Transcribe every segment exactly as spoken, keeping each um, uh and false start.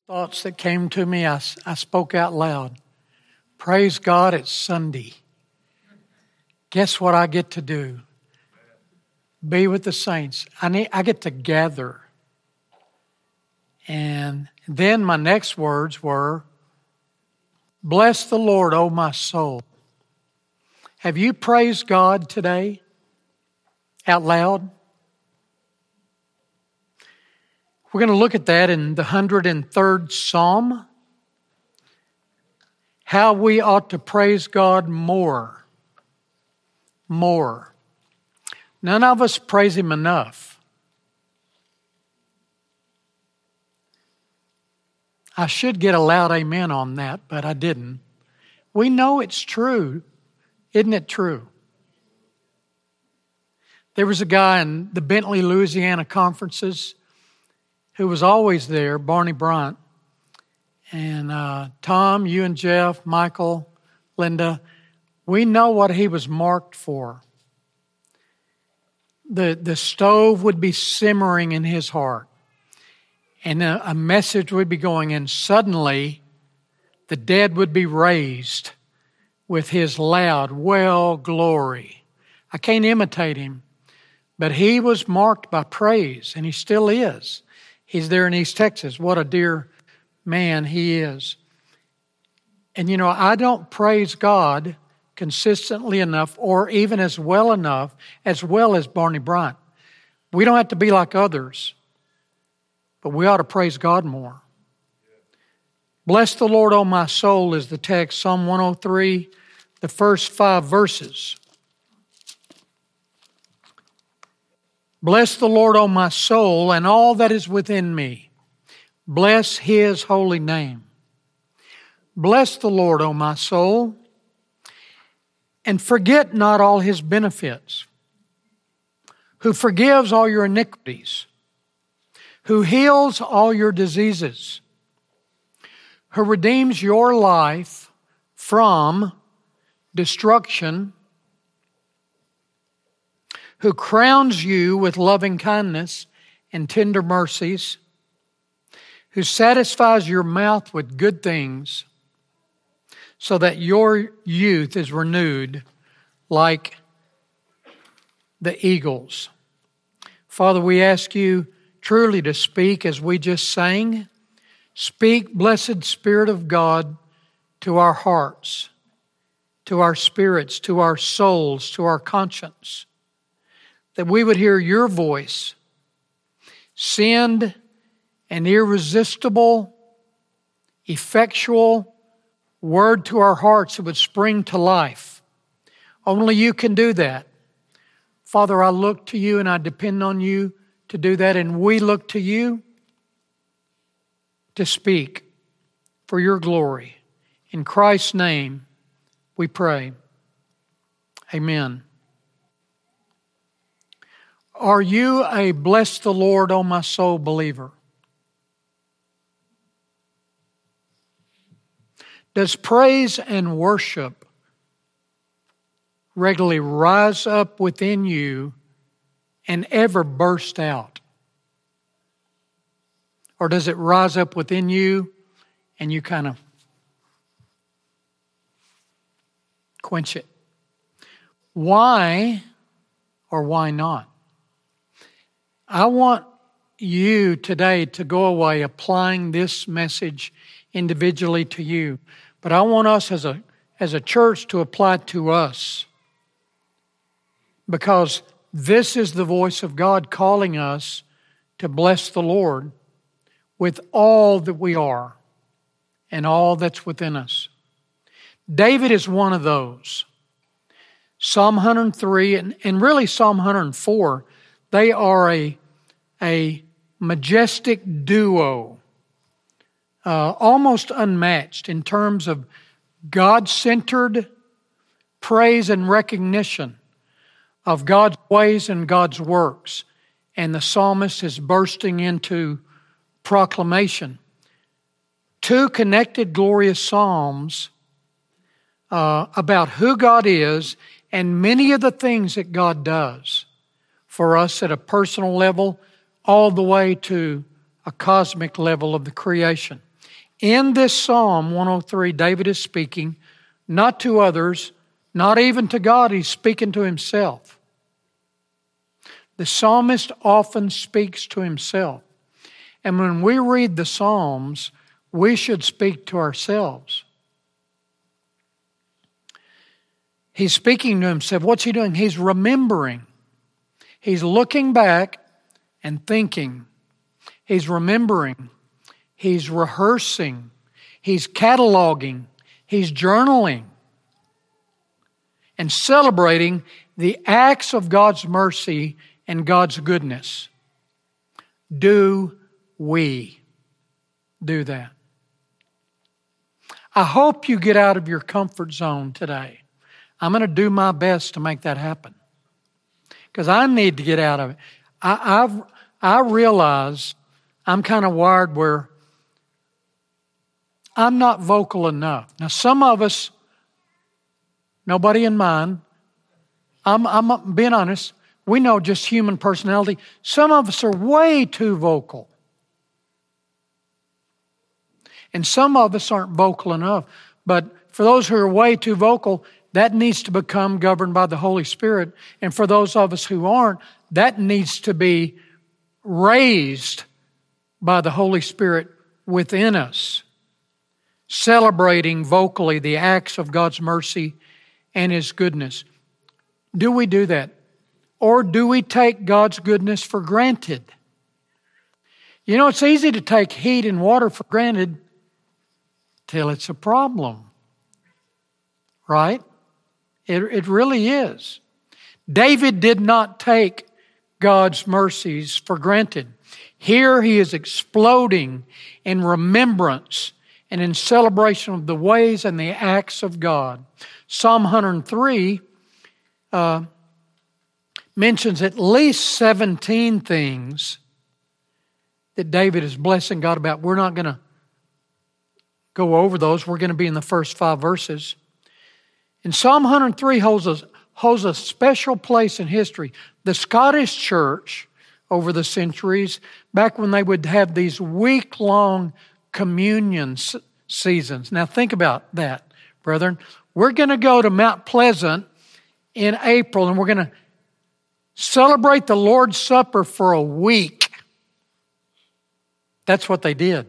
thoughts that came to me, I, I spoke out loud. Praise God, it's Sunday. Guess what I get to do? Be with the saints. I need, I get to gather. And then my next words were, bless the Lord, O my soul. Have you praised God today out loud? We're going to look at that in the one hundred third Psalm. How we ought to praise God more. More. None of us praise Him enough. I should get a loud amen on that, but I didn't. We know it's true. Isn't it true? There was a guy in the Bentley, Louisiana conferences who was always there, Barney Bryant. And uh, Tom, you and Jeff, Michael, Linda, we know what he was marked for. The, the stove would be simmering in his heart. And a, a message would be going, and suddenly the dead would be raised with his loud, well, glory. I can't imitate him, but he was marked by praise, and he still is. He's there in East Texas. What a dear man he is. And you know, I don't praise God consistently enough or even as well enough as well as Barney Bryant. We don't have to be like others, but we ought to praise God more. Bless the Lord, O my soul, is the text, Psalm one oh three, the first five verses. Bless the Lord, O my soul, and all that is within me. Bless His holy name. Bless the Lord, O my soul, and forget not all His benefits, who forgives all your iniquities, who heals all your diseases, who redeems your life from destruction, who crowns you with loving kindness and tender mercies, who satisfies your mouth with good things, so that your youth is renewed like the eagles. Father, we ask you truly to speak as we just sang. Speak, blessed Spirit of God, to our hearts, to our spirits, to our souls, to our conscience, that we would hear your voice. Send an irresistible, effectual word to our hearts that would spring to life. Only you can do that. Father, I look to you and I depend on you to do that, and we look to you to speak for your glory. In Christ's name we pray. Amen. Are you a bless the Lord, O my soul believer? Does praise and worship regularly rise up within you and ever burst out? Or does it rise up within you and you kind of quench it? Why or why not? I want you today to go away applying this message individually to you. But I want us as a, as a church to apply it to us. Because this is the voice of God calling us to bless the Lord with all that we are and all that's within us. David is one of those. Psalm one hundred three and, and really Psalm one hundred four, they are a, a majestic duo. Uh, almost unmatched in terms of God-centered praise and recognition of God's ways and God's works. And the psalmist is bursting into proclamation. Two connected, glorious psalms uh, about who God is and many of the things that God does for us at a personal level all the way to a cosmic level of the creation. In this Psalm one oh three, David is speaking not to others, not even to God. He's speaking to himself. The psalmist often speaks to himself. And when we read the Psalms, we should speak to ourselves. He's speaking to himself. What's he doing? He's remembering. He's looking back and thinking. He's remembering. He's rehearsing. He's cataloging. He's journaling. And celebrating the acts of God's mercy and God's goodness. Do we do that? I hope you get out of your comfort zone today. I'm going to do my best to make that happen. Because I need to get out of it. I, I've, I realize I'm kind of wired where I'm not vocal enough. Now, some of us, nobody in mind, I'm, I'm being honest, we know just human personality. Some of us are way too vocal. And some of us aren't vocal enough. But for those who are way too vocal, that needs to become governed by the Holy Spirit. And for those of us who aren't, that needs to be raised by the Holy Spirit within us. Celebrating vocally the acts of God's mercy and His goodness. Do we do that? Or do we take God's goodness for granted? You know, it's easy to take heat and water for granted till it's a problem. Right? It, it really is. David did not take God's mercies for granted. Here he is exploding in remembrance and in celebration of the ways and the acts of God. Psalm one hundred three uh, mentions at least seventeen things that David is blessing God about. We're not going to go over those. We're going to be in the first five verses. And Psalm one hundred three holds a, holds a special place in history. The Scottish church, over the centuries, back when they would have these week-long communion seasons. Now think about that, brethren. We're going to go to Mount Pleasant in April, and we're going to celebrate the Lord's Supper for a week. That's what they did.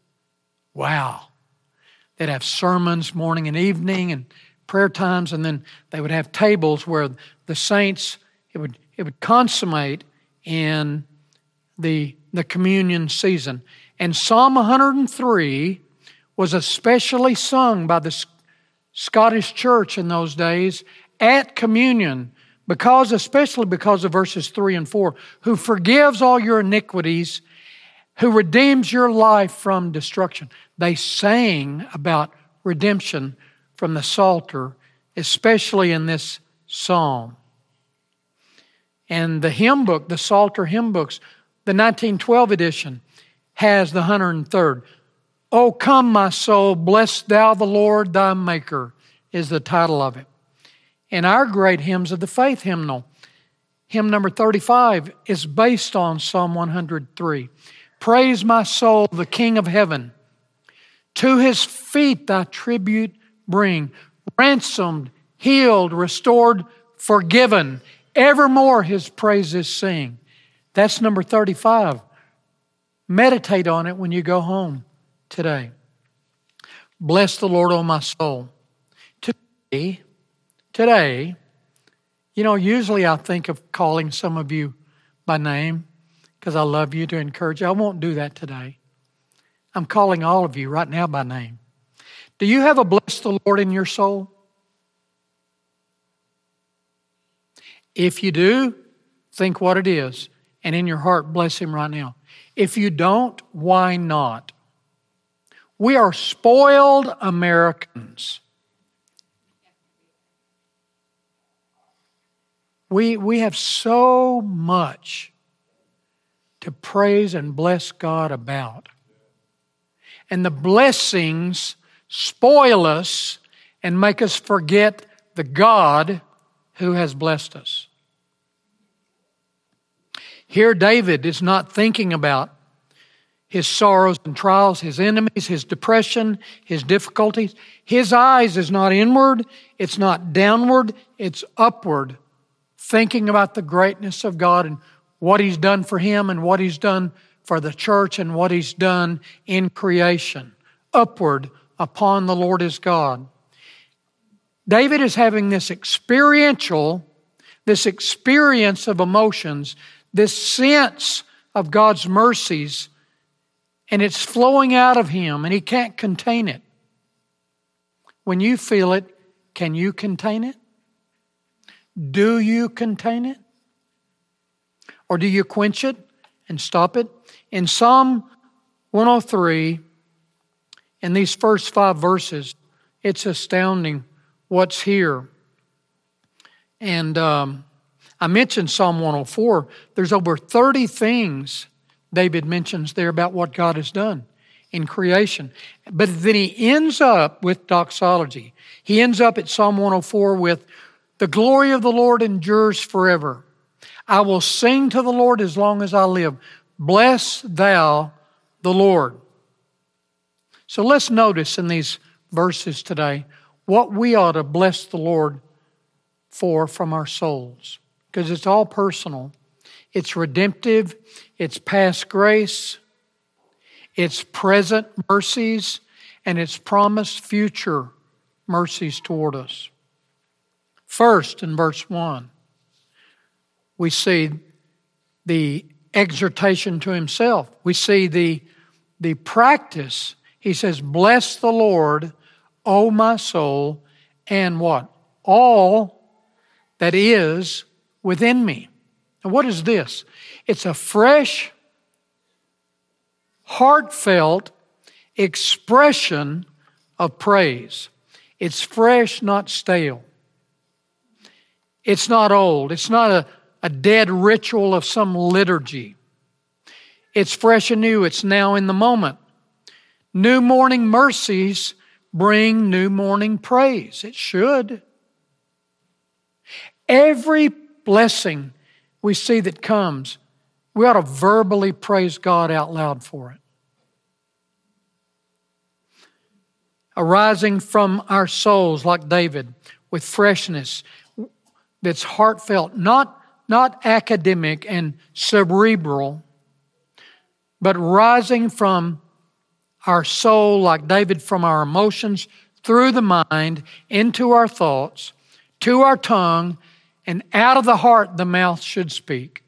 Wow. They'd have sermons morning and evening and prayer times, and then they would have tables where the saints, it would it would consummate in the, the communion season. And Psalm one hundred three was especially sung by the Scottish church in those days at communion, because, especially because of verses three and four, who forgives all your iniquities, who redeems your life from destruction. They sang about redemption from the Psalter, especially in this psalm. And the hymn book, the Psalter hymn books, the nineteen twelve edition, has the one hundred third. O come, my soul, bless thou the Lord thy Maker, is the title of it. And our great hymns of the faith hymnal, hymn number thirty-five, is based on Psalm one hundred three. Praise my soul, the King of heaven. To His feet thy tribute bring. Ransomed, healed, restored, forgiven. Evermore His praises sing. That's number thirty-five. Meditate on it when you go home today. Bless the Lord, O my soul. Today, today, you know, usually I think of calling some of you by name because I love you, to encourage you. I won't do that today. I'm calling all of you right now by name. Do you have a bless the Lord in your soul? If you do, think what it is. And in your heart, bless Him right now. If you don't, why not? We are spoiled Americans. We, we have so much to praise and bless God about. And the blessings spoil us and make us forget the God who has blessed us. Here David is not thinking about his sorrows and trials, his enemies, his depression, his difficulties. His eyes is not inward, it's not downward, it's upward, thinking about the greatness of God and what He's done for him and what He's done for the church and what He's done in creation. Upward upon the Lord his God. David is having this experiential, this experience of emotions, this sense of God's mercies, and it's flowing out of him, and he can't contain it. When you feel it, can you contain it? Do you contain it? Or do you quench it and stop it? In Psalm one oh three, in these first five verses, it's astounding what's here. And um, I mentioned Psalm one oh four. There's over thirty things David mentions there about what God has done in creation. But then he ends up with doxology. He ends up at Psalm one oh four with, the glory of the Lord endures forever. I will sing to the Lord as long as I live. Bless thou the Lord. So let's notice in these verses today what we ought to bless the Lord for from our souls. Because it's all personal. It's redemptive. It's past grace. It's present mercies. And it's promised future mercies toward us. First, in verse one, we see the exhortation to himself. We see the, the practice. He says, bless the Lord, O my soul, and what? All that is within me. And what is this? It's a fresh, heartfelt expression of praise. It's fresh, not stale. It's not old. It's not a, a dead ritual of some liturgy. It's fresh and new. It's now in the moment. New morning mercies bring new morning praise. It should. Every blessing we see that comes, we ought to verbally praise God out loud for it. Arising from our souls, like David, with freshness that's heartfelt, not, not academic and cerebral, but rising from our soul, like David, from our emotions, through the mind, into our thoughts, to our tongue, and out of the heart the mouth should speak.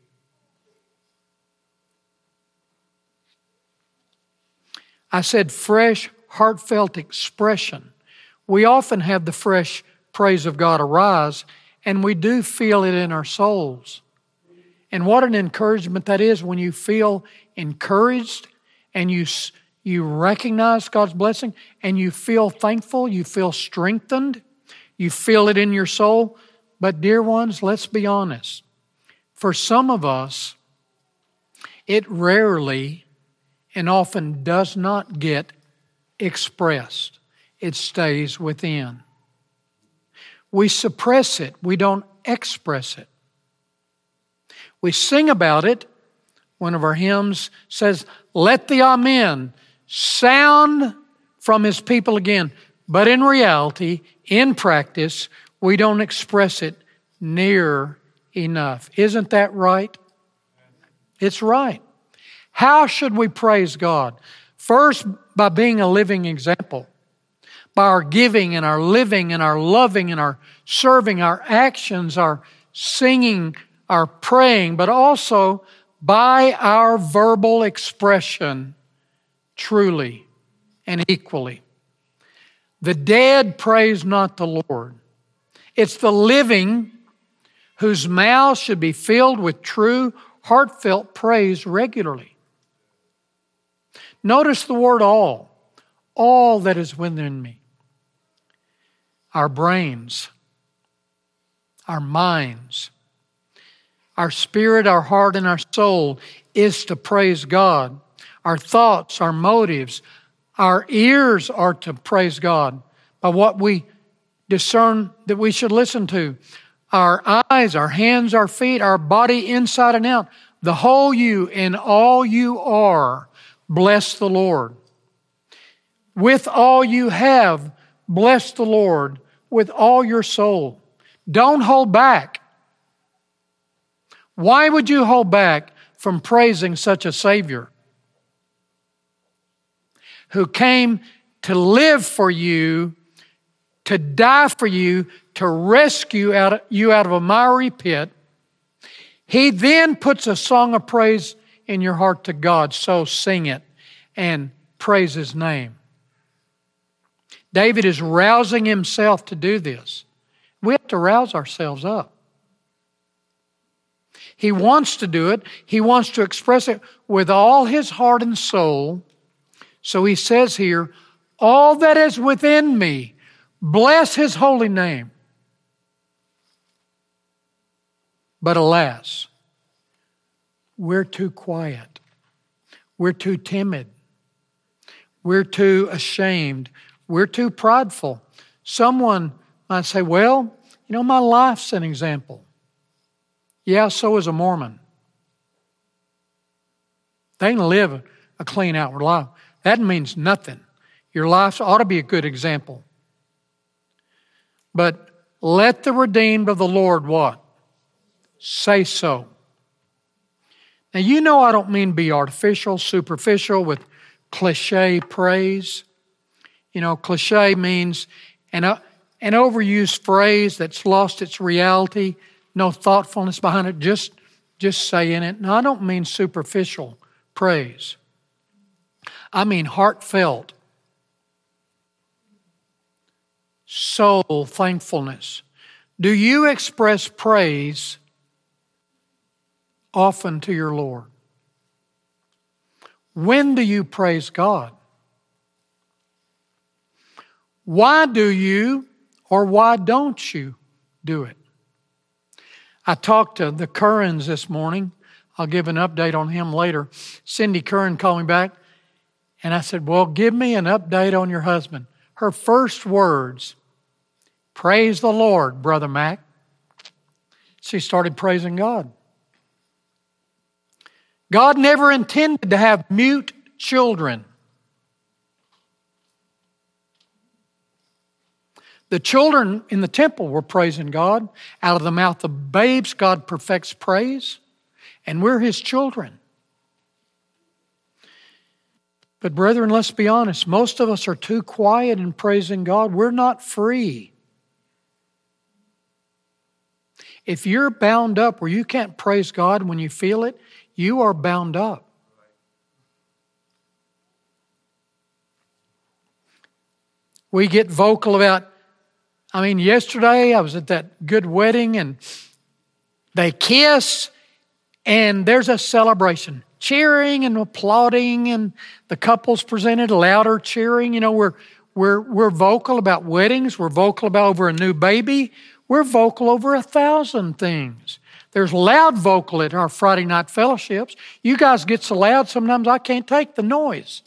I said fresh, heartfelt expression. We often have the fresh praise of God arise, and we do feel it in our souls. And what an encouragement that is when you feel encouraged and you, you recognize God's blessing and you feel thankful, you feel strengthened, you feel it in your soul. But dear ones, let's be honest. For some of us, it rarely and often does not get expressed. It stays within. We suppress it. We don't express it. We sing about it. One of our hymns says, let the amen sound from His people again. But in reality, in practice, we don't express it near enough. Isn't that right? It's right. How should we praise God? First, by being a living example. By our giving and our living and our loving and our serving, our actions, our singing, our praying, but also by our verbal expression truly and equally. The dead praise not the Lord. It's the living whose mouths should be filled with true, heartfelt praise regularly. Notice the word all. All that is within me. Our brains, our minds, our spirit, our heart, and our soul is to praise God. Our thoughts, our motives, our ears are to praise God by what we discern that we should listen to. Our eyes, our hands, our feet, our body inside and out, the whole you and all you are bless the Lord. With all you have, bless the Lord with all your soul. Don't hold back. Why would you hold back from praising such a Savior who came to live for you, to die for you, to rescue out of, you out of a miry pit? He then puts a song of praise in your heart to God, so sing it and praise His name. David is rousing himself to do this. We have to rouse ourselves up. He wants to do it. He wants to express it with all his heart and soul. So he says here, all that is within me, bless His holy name. But alas, we're too quiet. We're too timid. We're too ashamed. We're too prideful. Someone might say, well, you know, my life's an example. Yeah, so is a Mormon. They can live a clean outward life. That means nothing. Your life ought to be a good example. But let the redeemed of the Lord what? Say so. Now, you know I don't mean be artificial, superficial with cliche praise. You know, cliche means an, uh, an overused phrase that's lost its reality, no thoughtfulness behind it, just, just saying it. No, I don't mean superficial praise. I mean heartfelt, soul thankfulness. Do you express praise often to your Lord? When do you praise God? Why do you or why don't you do it? I talked to the Currans this morning. I'll give an update on him later. Cindy Curran called me back, and I said, well, give me an update on your husband. Her first words, praise the Lord, Brother Mac. She started praising God. God never intended to have mute children. The children in the temple were praising God. Out of the mouth of babes, God perfects praise. And we're His children. But brethren, let's be honest. Most of us are too quiet in praising God. We're not free. If you're bound up where you can't praise God when you feel it, you are bound up. We get vocal about, I mean, yesterday I was at that good wedding and they kiss and there's a celebration. Cheering and applauding, and the couples presented louder cheering. You know, we're we're we're vocal about weddings. We're vocal about over a new baby. We're vocal over a thousand things. There's loud vocal at our Friday night fellowships. You guys get so loud sometimes I can't take the noise.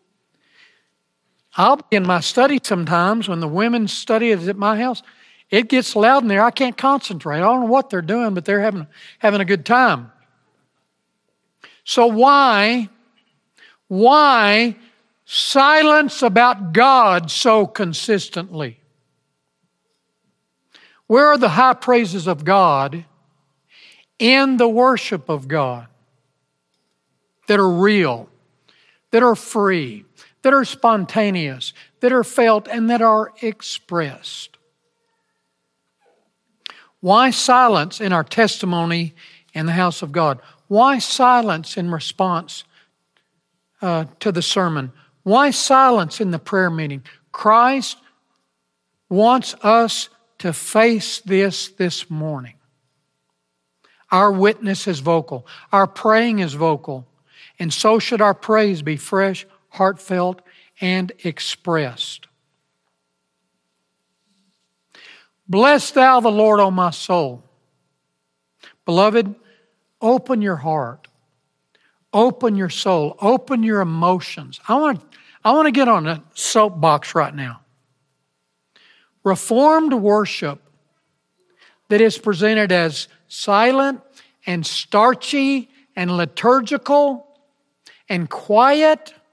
I'll be in my study sometimes when the women's study is at my house. It gets loud in there. I can't concentrate. I don't know what they're doing, but they're having having a good time. So why, why silence about God so consistently? Where are the high praises of God in the worship of God that are real, that are free, that are spontaneous, that are felt, and that are expressed? Why silence in our testimony in the house of God? Why silence in response uh, to the sermon? Why silence in the prayer meeting? Christ wants us to face this this morning. Our witness is vocal. Our praying is vocal. And so should our praise be fresh, heartfelt, and expressed. Bless thou the Lord, O my soul. Beloved, open your heart. Open your soul. Open your emotions. I want to, I want to get on a soapbox right now. Reformed worship that is presented as silent and starchy and liturgical and quiet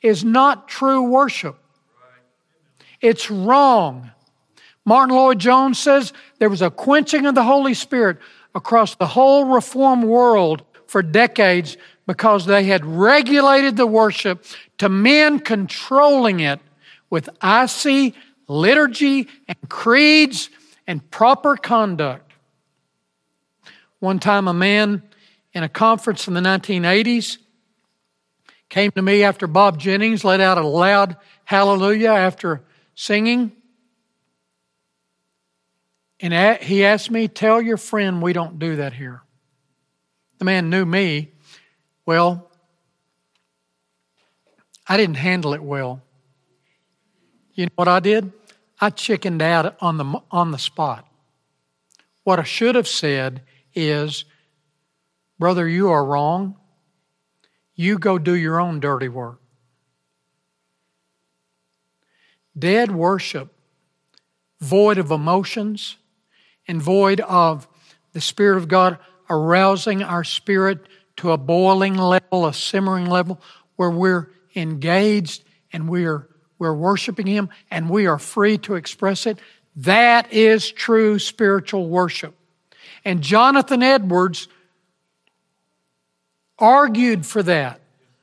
is not true worship. It's wrong. Martin Lloyd-Jones says there was a quenching of the Holy Spirit across the whole Reformed world for decades because they had regulated the worship to men controlling it with icy liturgy and creeds and proper conduct. One time a man in a conference in the nineteen eighties came to me after Bob Jennings let out a loud hallelujah after singing. And he asked me, tell your friend we don't do that here. The man knew me. Well, I didn't handle it well. You know what I did? I chickened out on the, on the spot. What I should have said is, brother, you are wrong. You go do your own dirty work. Dead worship, void of emotions and void of the Spirit of God arousing our spirit to a boiling level, a simmering level, where we're engaged and we're, we're worshiping Him and we are free to express it. That is true spiritual worship. And Jonathan Edwards argued for that.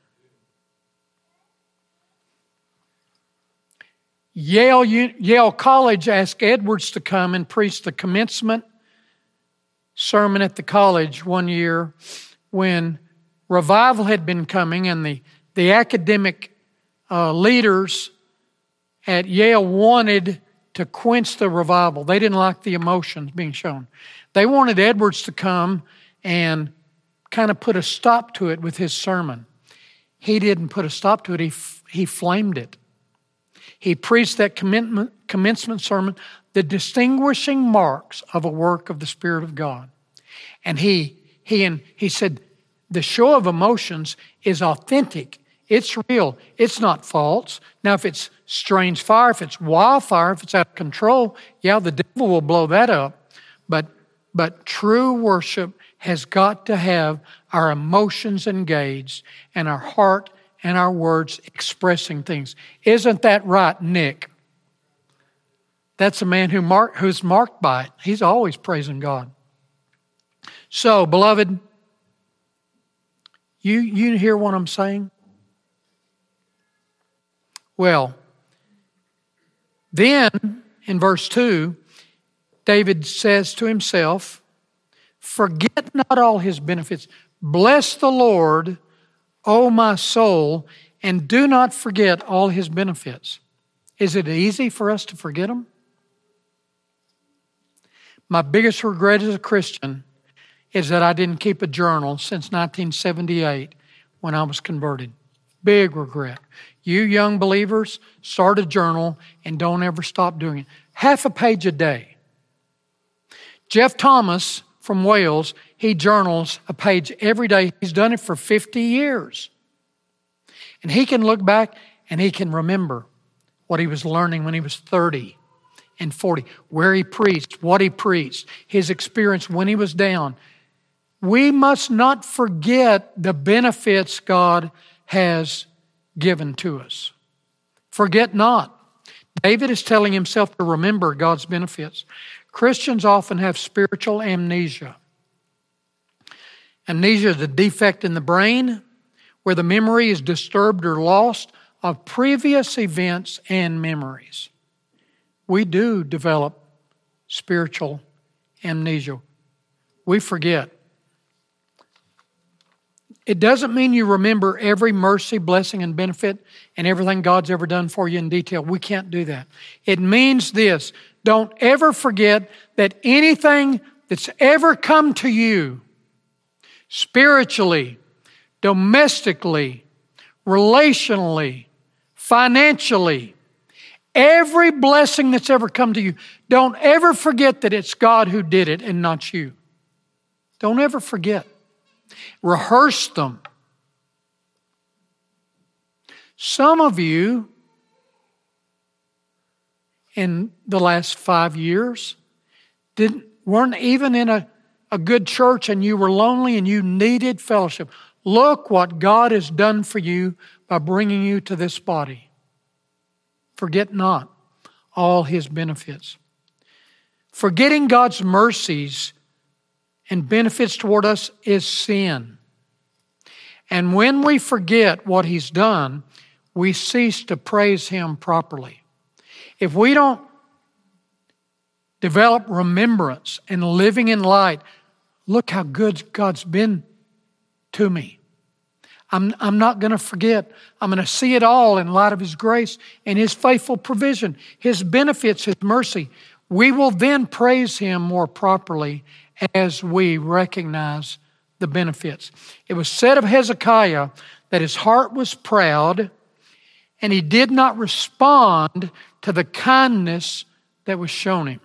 Yale, Yale College asked Edwards to come and preach the commencement sermon at the college one year when revival had been coming, and the, the academic uh, leaders at Yale wanted to quench the revival. They didn't like the emotions being shown. They wanted Edwards to come and kind of put a stop to it with his sermon. He didn't put a stop to it. He, he flamed it. He preached that commencement sermon, the distinguishing marks of a work of the Spirit of God. And he, he, and he said, the show of emotions is authentic. It's real. It's not false. Now, if it's strange fire, if it's wildfire, if it's out of control, yeah, the devil will blow that up. But, but true worship has got to have our emotions engaged and our heart and our words expressing things. Isn't that right, Nick? That's a man who mark, who's marked by it. He's always praising God. So, beloved, you, you hear what I'm saying? Well, then in verse two, David says to himself, forget not all His benefits. Bless the Lord, O my soul, and do not forget all His benefits. Is it easy for us to forget them? My biggest regret as a Christian is that I didn't keep a journal since nineteen seventy-eight when I was converted. Big regret. You young believers, start a journal and don't ever stop doing it. Half a page a day. Jeff Thomas from Wales, he journals a page every day. He's done it for fifty years. And he can look back and he can remember what he was learning when he was thirty and forty, where he preached, what he preached, his experience when he was down. We must not forget the benefits God has given to us. Forget not. David is telling himself to remember God's benefits. Christians often have spiritual amnesia. Amnesia is a defect in the brain where the memory is disturbed or lost of previous events and memories. We do develop spiritual amnesia. We forget. It doesn't mean you remember every mercy, blessing, and benefit and everything God's ever done for you in detail. We can't do that. It means this. Don't ever forget that anything that's ever come to you, spiritually, domestically, relationally, financially, every blessing that's ever come to you, don't ever forget that it's God who did it and not you. Don't ever forget. Rehearse them. Some of you in the last five years didn't weren't even in a, a good church and you were lonely and you needed fellowship. Look what God has done for you by bringing you to this body. Forget not all His benefits. Forgetting God's mercies and benefits toward us is sin. And when we forget what He's done, we cease to praise Him properly. If we don't develop remembrance and living in light, look how good God's been to me. I'm, I'm not going to forget. I'm going to see it all in light of His grace and His faithful provision, His benefits, His mercy. We will then praise Him more properly as we recognize the benefits. It was said of Hezekiah that his heart was proud and he did not respond to the kindness that was shown him.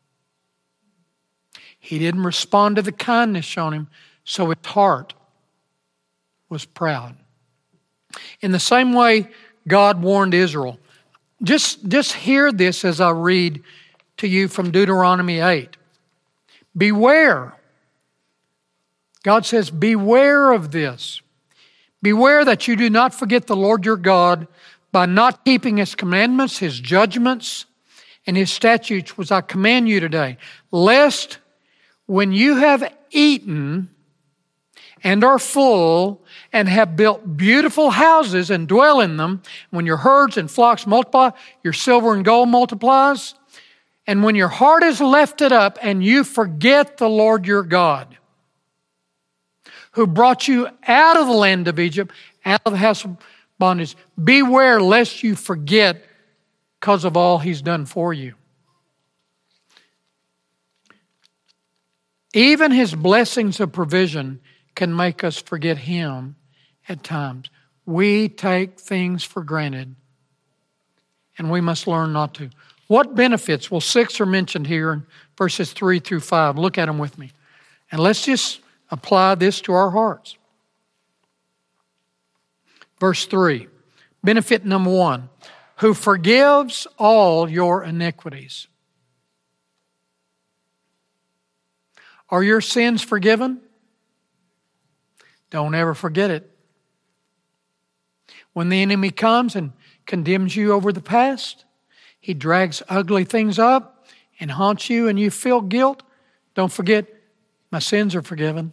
He didn't respond to the kindness shown him, so his heart was proud. In the same way, God warned Israel. Just, just hear this as I read to you from Deuteronomy eight. Beware. God says, beware of this. Beware that you do not forget the Lord your God by not keeping His commandments, His judgments, and His statutes, which I command you today, lest when you have eaten and are full and have built beautiful houses and dwell in them, when your herds and flocks multiply, your silver and gold multiplies, and when your heart is lifted up and you forget the Lord your God, who brought you out of the land of Egypt, out of the house of bondage, beware lest you forget because of all He's done for you. Even His blessings of provision can make us forget Him at times. We take things for granted, and we must learn not to. What benefits? Well, six are mentioned here in verses three through five. Look at them with me. And let's just apply this to our hearts. Verse three, benefit number one, who forgives all your iniquities. Are your sins forgiven? Don't ever forget it. When the enemy comes and condemns you over the past, he drags ugly things up and haunts you and you feel guilt, don't forget, my sins are forgiven.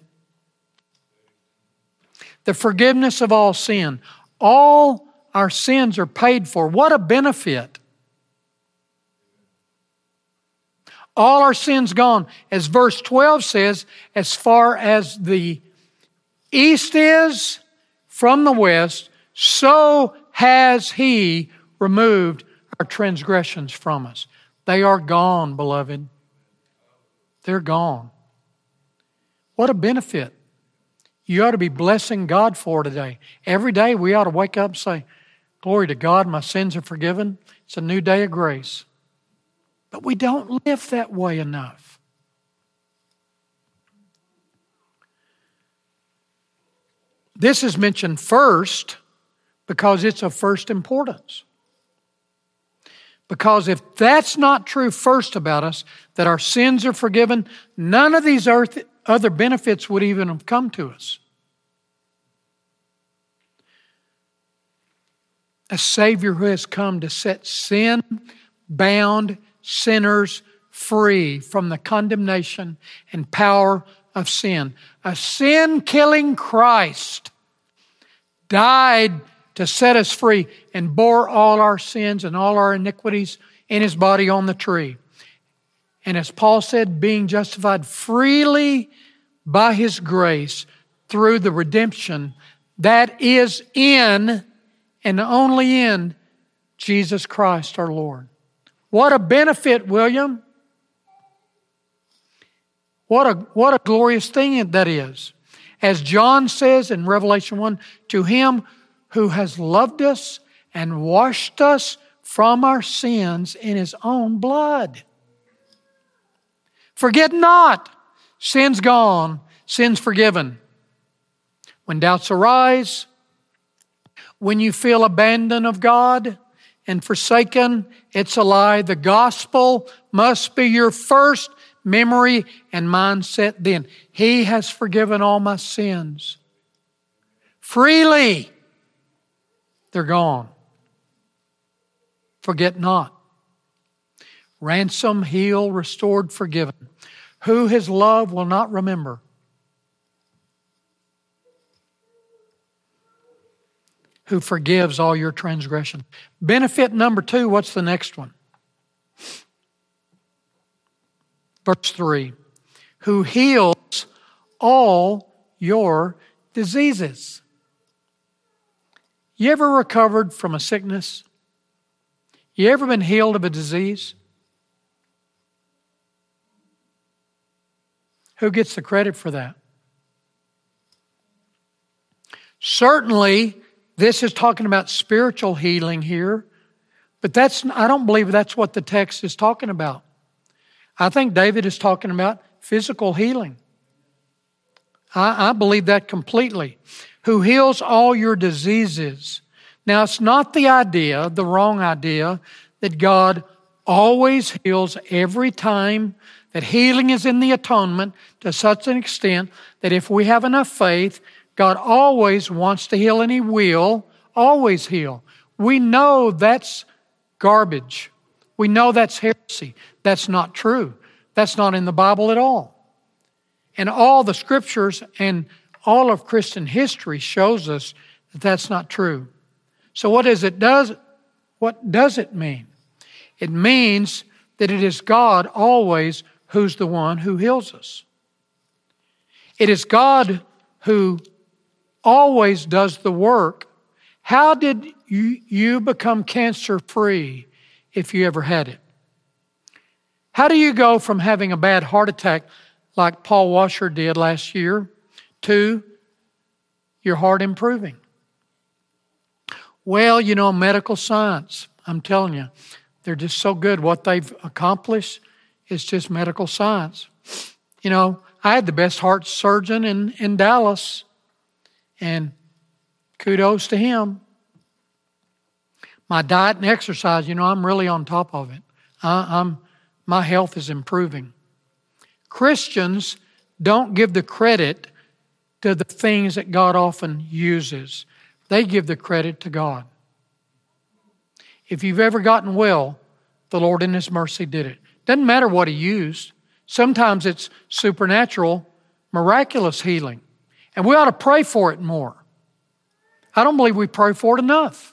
The forgiveness of all sin. All our sins are paid for. What a benefit. All our sins gone. As verse twelve says, as far as the east is from the west, so has He removed our transgressions from us. They are gone, beloved. They're gone. What a benefit. You ought to be blessing God for today. Every day we ought to wake up and say, glory to God, my sins are forgiven. It's a new day of grace. But we don't live that way enough. This is mentioned first because it's of first importance. Because if that's not true first about us, that our sins are forgiven, none of these earth, other benefits would even have come to us. A Savior who has come to set sin-bound sinners free from the condemnation and power of sin. A sin-killing Christ died to set us free and bore all our sins and all our iniquities in His body on the tree. And as Paul said, being justified freely by His grace through the redemption that is in and only in Jesus Christ our Lord. What a benefit, William. What a, what a glorious thing that is. As John says in Revelation one, to Him who has loved us and washed us from our sins in His own blood. Forget not, sin's gone, sin's forgiven. When doubts arise, when you feel abandoned of God and forsaken, it's a lie. The gospel must be your first memory and mindset then. He has forgiven all my sins. Freely. They're gone. Forget not. Ransom, healed, restored, forgiven. Who His love will not remember. Who forgives all your transgression. Benefit number two, what's the next one? Verse three. Who heals all your diseases. You ever recovered from a sickness? You ever been healed of a disease? Who gets the credit for that? Certainly, this is talking about spiritual healing here, but that's I don't believe that's what the text is talking about. I think David is talking about physical healing. I, I believe that completely. Who heals all your diseases. Now, it's not the idea, the wrong idea, that God always heals every time, that healing is in the atonement to such an extent that if we have enough faith, God always wants to heal and He will always heal. We know that's garbage. We know that's heresy. That's not true. That's not in the Bible at all. And all the scriptures and all of Christian history shows us that that's not true. So what is it does? What does it mean? It means that it is God always who's the one who heals us. It is God who always does the work. How did you, you become cancer-free if you ever had it? How do you go from having a bad heart attack like Paul Washer did last year to your heart improving? Well, you know, medical science, I'm telling you, they're just so good. What they've accomplished is just medical science. You know, I had the best heart surgeon in, in Dallas, and kudos to him. My diet and exercise, you know, I'm really on top of it. I, I'm, my health is improving. Christians don't give the credit to the things that God often uses. They give the credit to God. If you've ever gotten well, the Lord in His mercy did it. Doesn't matter what He used. Sometimes it's supernatural, miraculous healing. And we ought to pray for it more. I don't believe we pray for it enough.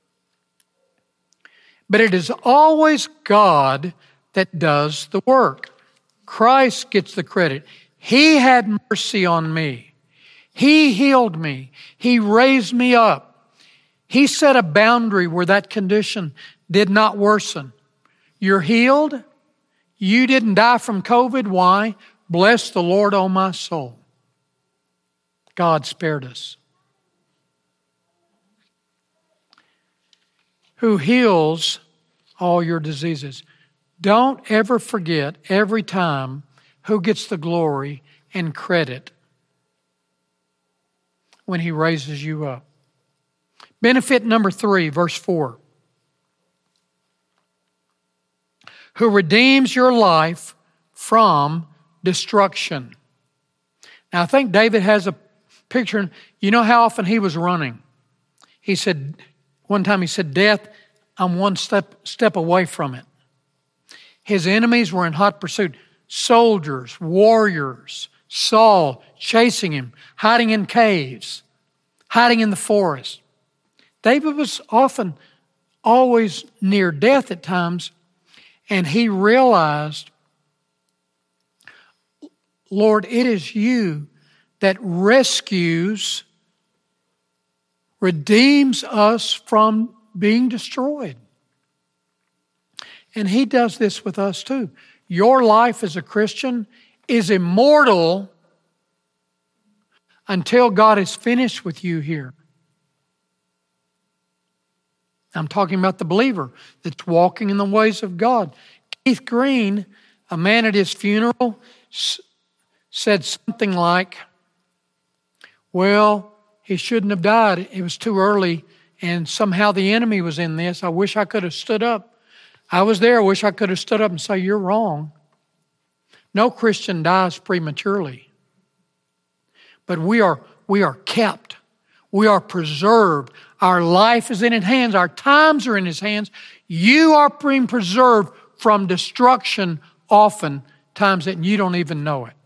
But it is always God that does the work. Christ gets the credit. He had mercy on me. He healed me. He raised me up. He set a boundary where that condition did not worsen. You're healed. You didn't die from COVID. Why? Bless the Lord, O my soul. God spared us. Who heals all your diseases. Don't ever forget every time who gets the glory and credit when He raises you up. Benefit number three, verse four. Who redeems your life from destruction. Now I think David has a picture. You know how often he was running? He said, one time he said, death, I'm one step, step away from it. His enemies were in hot pursuit. Soldiers, warriors, Saul chasing him, hiding in caves, hiding in the forest. David was often always near death at times, and he realized, Lord, it is you that rescues, redeems us from being destroyed. And He does this with us too. Your life as a Christian is immortal until God is finished with you here. I'm talking about the believer that's walking in the ways of God. Keith Green, a man at his funeral, said something like, well, he shouldn't have died. It was too early, and somehow the enemy was in this. I wish I could have stood up. I was there. I wish I could have stood up and say, you're wrong. No Christian dies prematurely. But we are, we are kept. We are preserved. Our life is in His hands. Our times are in His hands. You are being preserved from destruction often, times that you don't even know it.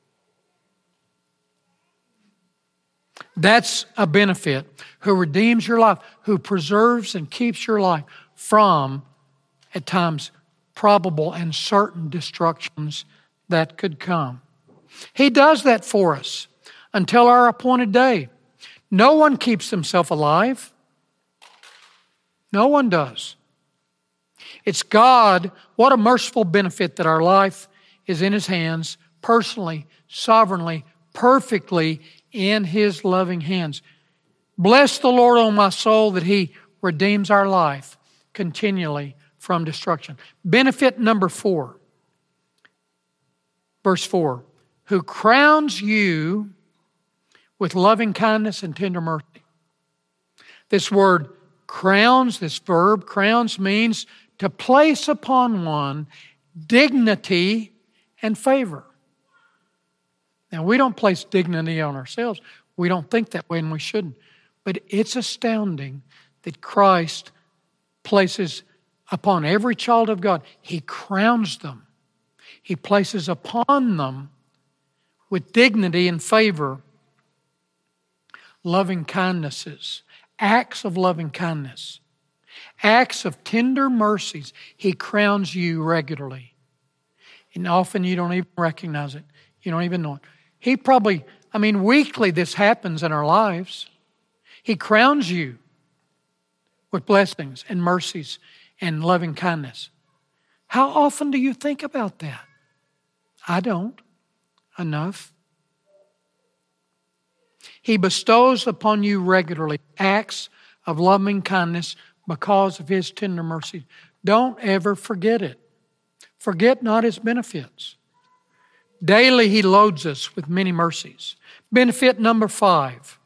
That's a benefit. Who redeems your life, who preserves and keeps your life from, at times, probable and certain destructions that could come. He does that for us until our appointed day. No one keeps himself alive. No one does. It's God. What a merciful benefit that our life is in His hands, personally, sovereignly, perfectly in His loving hands. Bless the Lord, O my soul, that He redeems our life continually from destruction. Benefit number four. Verse four. Who crowns you with loving kindness and tender mercy. This word crowns, this verb crowns, means to place upon one dignity and favor. Now, we don't place dignity on ourselves. We don't think that way, and we shouldn't. But it's astounding that Christ places upon every child of God. He crowns them. He places upon them with dignity and favor loving kindnesses, acts of loving kindness, acts of tender mercies. He crowns you regularly. And often you don't even recognize it. You don't even know it. He probably, I mean, weekly this happens in our lives. He crowns you with blessings and mercies and loving kindness. How often do you think about that? I don't. Enough. He bestows upon you regularly acts of loving kindness because of His tender mercy. Don't ever forget it. Forget not His benefits. Daily He loads us with many mercies. Benefit number five.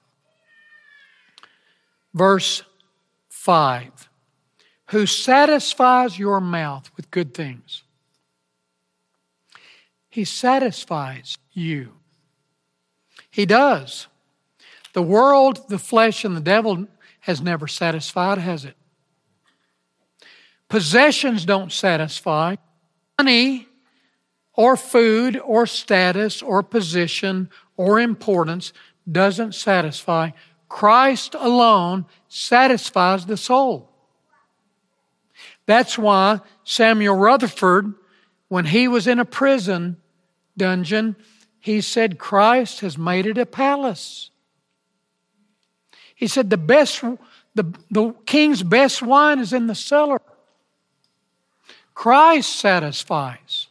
Verse five. Who satisfies your mouth with good things. He satisfies you. He does. The world, the flesh, and the devil has never satisfied, has it? Possessions don't satisfy. Money or food or status or position or importance doesn't satisfy. Christ alone satisfies the soul. That's why Samuel Rutherford, when he was in a prison dungeon, he said, Christ has made it a palace. He said, the best, the, the king's best wine is in the cellar. Christ satisfies.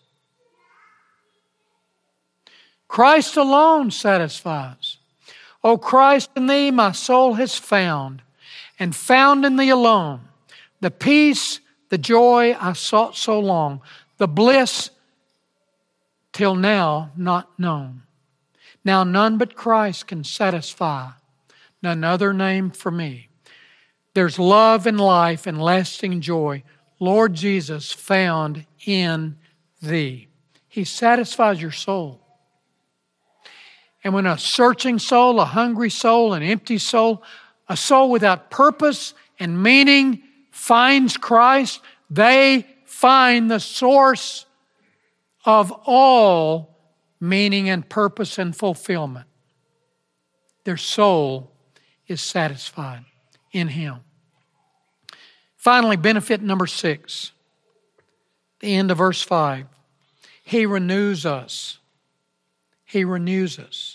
Christ alone satisfies. O Christ, in Thee my soul has found, and found in Thee alone the peace, the joy I sought so long, the bliss till now not known. Now none but Christ can satisfy, none other name for me. There's love and life and lasting joy, Lord Jesus, found in Thee. He satisfies your soul. And when a searching soul, a hungry soul, an empty soul, a soul without purpose and meaning finds Christ, they find the source of all meaning and purpose and fulfillment. Their soul is satisfied in Him. Finally, benefit number six, the end of verse five. He renews us. He renews us.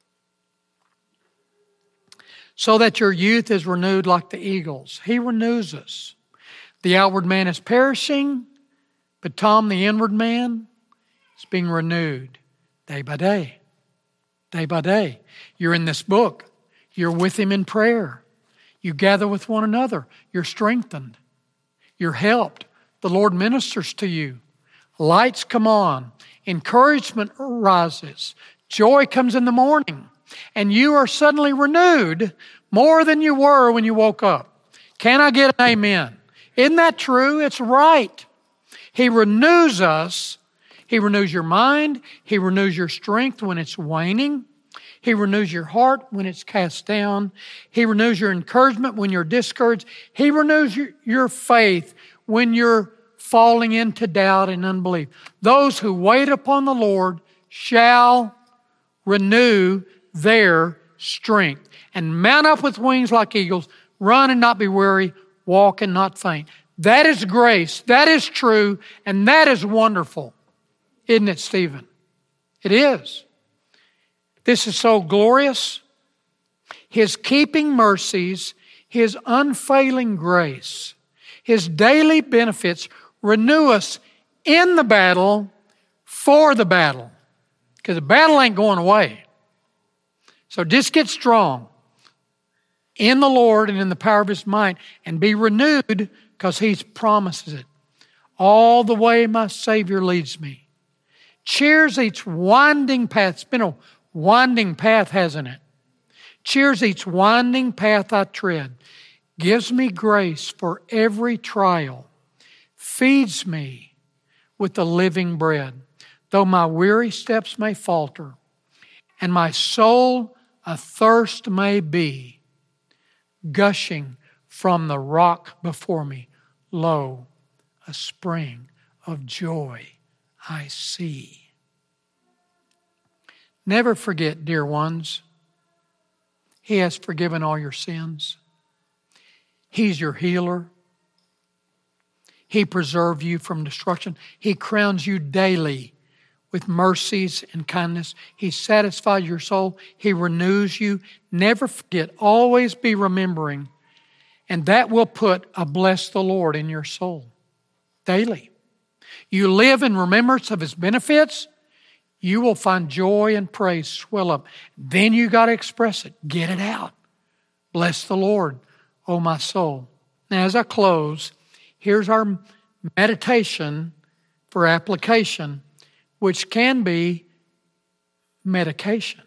So that your youth is renewed like the eagles. He renews us. The outward man is perishing, but Tom, the inward man, is being renewed day by day. Day by day. You're in this book. You're with Him in prayer. You gather with one another. You're strengthened. You're helped. The Lord ministers to you. Lights come on. Encouragement arises. Joy comes in the morning. And you are suddenly renewed more than you were when you woke up. Can I get an amen? Isn't that true? It's right. He renews us. He renews your mind. He renews your strength when it's waning. He renews your heart when it's cast down. He renews your encouragement when you're discouraged. He renews your, your faith when you're falling into doubt and unbelief. Those who wait upon the Lord shall renew their strength and mount up with wings like eagles, run and not be weary, walk and not faint. That is grace. That is true. And that is wonderful. Isn't it, Stephen? It is. This is so glorious. His keeping mercies, His unfailing grace, His daily benefits renew us in the battle for the battle. Because the battle ain't going away. So just get strong in the Lord and in the power of His might and be renewed because He promises it. All the way my Savior leads me. Cheers each winding path. It's been a winding path, hasn't it? Cheers each winding path I tread. Gives me grace for every trial. Feeds me with the living bread. Though my weary steps may falter, and my soul athirst may be, gushing from the rock before me, lo, a spring of joy I see. Never forget, dear ones, He has forgiven all your sins. He's your healer. He preserved you from destruction. He crowns you daily with mercies and kindness. He satisfies your soul. He renews you. Never forget. Always be remembering. And that will put a bless the Lord in your soul daily. You live in remembrance of His benefits, you will find joy and praise swell up. Then you got to express it. Get it out. Bless the Lord, O my soul. Now as I close, here's our meditation for application, which can be medication.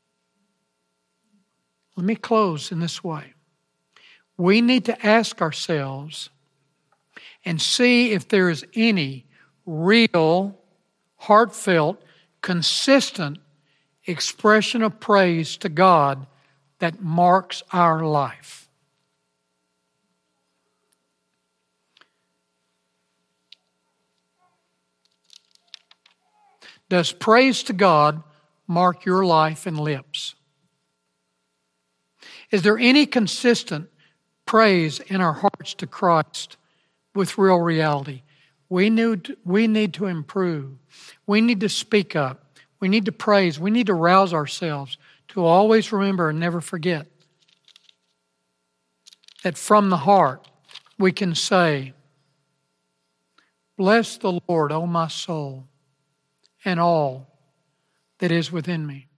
Let me close in this way. We need to ask ourselves and see if there is any real, heartfelt, consistent expression of praise to God that marks our life. Does praise to God mark your life and lips? Is there any consistent praise in our hearts to Christ with real reality? We need, we need to improve. We need to speak up. We need to praise. We need to rouse ourselves to always remember and never forget that from the heart we can say, bless the Lord, O my soul, and all that is within me.